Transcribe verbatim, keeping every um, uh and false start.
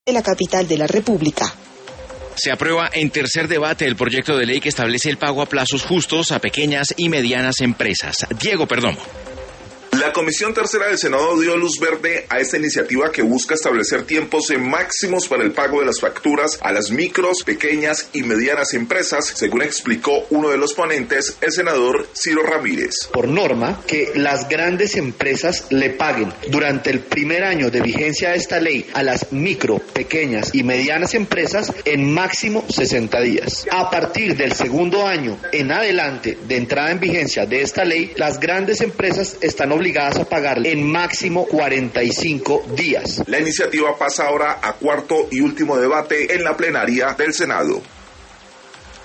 de la capital de la República. Se aprueba en tercer debate el proyecto de ley que establece el pago a plazos justos a pequeñas y medianas empresas. Diego Perdomo. La Comisión Tercera del Senado dio luz verde a esta iniciativa que busca establecer tiempos máximos para el pago de las facturas a las micros, pequeñas y medianas empresas, según explicó uno de los ponentes, el senador Ciro Ramírez. Por norma, que las grandes empresas le paguen durante el primer año de vigencia de esta ley a las micro, pequeñas y medianas empresas en máximo sesenta días. A partir del segundo año en adelante de entrada en vigencia de esta ley, las grandes empresas están obligadas obligadas a pagar en máximo cuarenta y cinco días. La iniciativa pasa ahora a cuarto y último debate en la plenaria del Senado.